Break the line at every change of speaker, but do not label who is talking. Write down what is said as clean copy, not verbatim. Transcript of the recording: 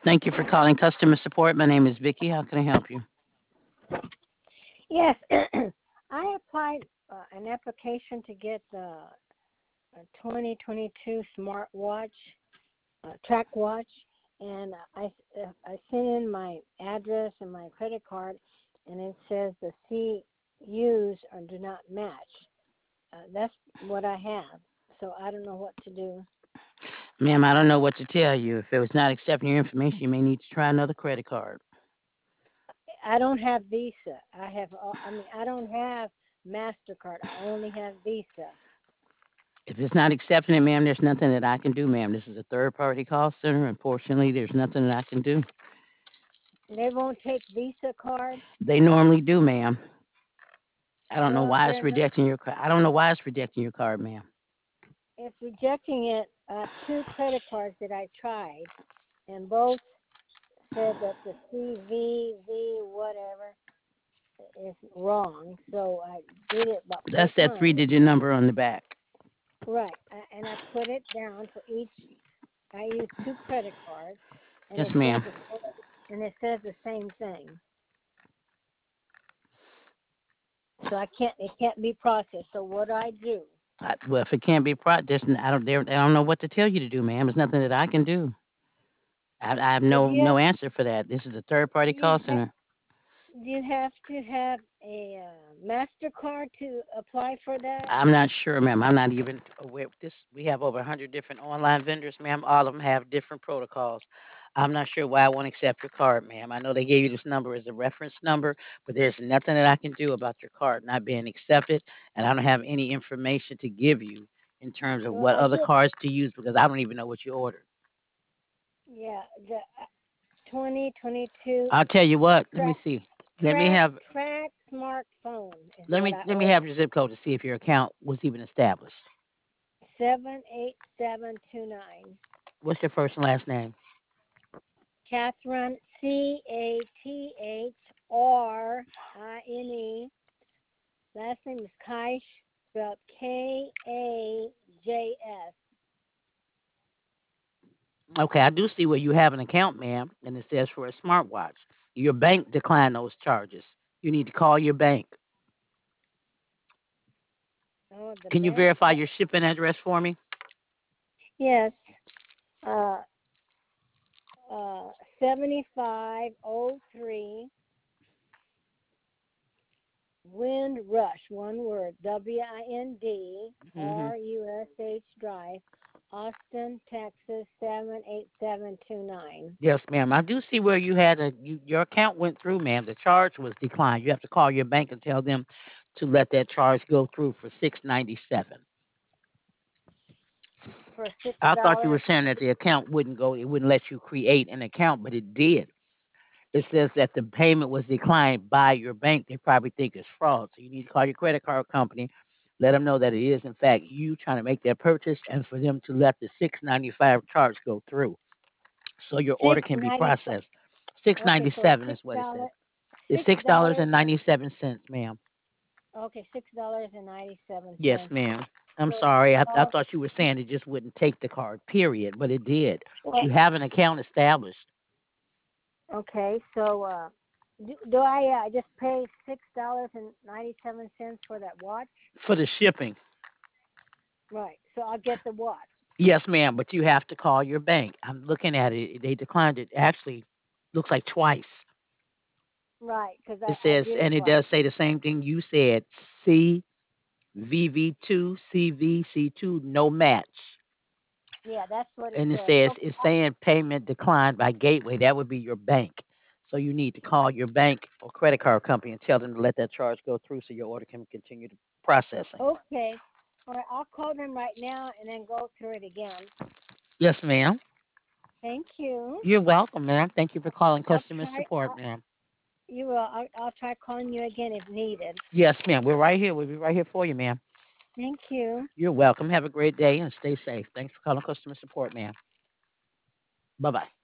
Thank you for calling customer support. My name is Vicky. How can I help you?
Yes, I applied an application to get the 2022 smartwatch, track watch, and I sent in my address and my credit card, and it says the CUs do not match. That's what I have, so I don't know what to do.
Ma'am, I don't know what to tell you. If it was not accepting your information, you may need to try another credit card.
I don't have Visa. I don't have MasterCard. I only have Visa.
If it's not accepting it, ma'am, there's nothing that I can do, ma'am. This is a third party call center. Unfortunately, there's nothing that I can do.
They won't take Visa card.
They normally do, ma'am. I don't know
Well,
why it's
they're not.
rejecting your card. I don't know why it's rejecting your card, ma'am.
It's rejecting it. Two credit cards that I tried, and both said that the CVV whatever is wrong. So I did it about four
That's that three
times.
digit number on the back.
Right, and I put it down for each. I used two credit cards, and
Yes, ma'am.
it says the same thing. So I can't. It can't be processed. So what do I do?
Well, if it can't be there's, I don't know what to tell you to do, ma'am. There's nothing that I can do. I have
So
no answer for that. This is a third party
you
call
have
center.
do you have to have a Mastercard to apply for that?
I'm not sure, ma'am. I'm not even aware. We have over 100 different online vendors, ma'am. All of them have different protocols. I'm not sure why I won't accept your card, ma'am. I know they gave you this number as a reference number, but there's nothing that I can do about your card not being accepted, and I don't have any information to give you in terms of
Well,
what
I
other
just
cards to use because I don't even know what you ordered.
yeah the 2022
I'll tell you what. Let me
track
see. Let me have
track smartphone is
let
what
me
I
let me have
ordered.
your zip code to see if your account was even established.
78729.
What's your first and last name?
Catherine Cathrine. Last name is Kaish, spelled Kajs.
Okay, I do see where you have an account, ma'am, and it says for a smartwatch. Your bank declined those charges. You need to call your bank.
Oh, the
Can you
bank.
verify your shipping address for me?
Yes. Uh, 7503 Wind Rush, one word,
Hmm.
WINDRUSH Drive, Austin, Texas, 78729.
Yes, ma'am. I do see where you had your account went through, ma'am. The charge was declined. You have to call your bank and tell them to let that charge go through for 697.
For six
I thought you were
dollars.
saying that the account wouldn't go, it wouldn't let you create an account, but it did. It says that the payment was declined by your bank. They probably think it's fraud. So you need to call your credit card company, let them know that it is in fact you trying to make that purchase, and for them to let the 695 charge go through, so your order
Six
can be
ninety.
processed. Six
Okay,
ninety
so it's
seven
six
is what it says.
dollars.
It's
Six
$6
dollars.
and 97 cents, ma'am.
Okay, $6.97.
Yes, ma'am. I'm
So,
sorry. I
uh,
thought you were saying it just wouldn't take the card, period, but it did.
well,
You have an account established
okay, so do I just pay $6.97 for that watch?
for the shipping.
Right. So I'll get the watch.
Yes, ma'am, but you have to call your bank. I'm looking at it. They declined it. Actually, looks like twice.
Right, because
It
I
says,
did it
and it
right.
does say the same thing you said. CVV2, CVC2, no match.
Yeah, that's what it
And it
says.
says
Okay.
it's saying payment declined by Gateway. That would be your bank. So you need to call your bank or credit card company and tell them to let that charge go through so your order can continue to processing.
Okay. All right, I'll call them right now and then go through it again.
Yes, ma'am.
Thank you.
You're welcome, ma'am. Thank you for calling
I'll
customer
try.
support, ma'am.
You will. I'll try calling you again if needed.
Yes, ma'am. We're right here. We'll be right here for you, ma'am.
Thank you.
You're welcome. Have a great day and stay safe. Thanks for calling customer support, ma'am. Bye bye.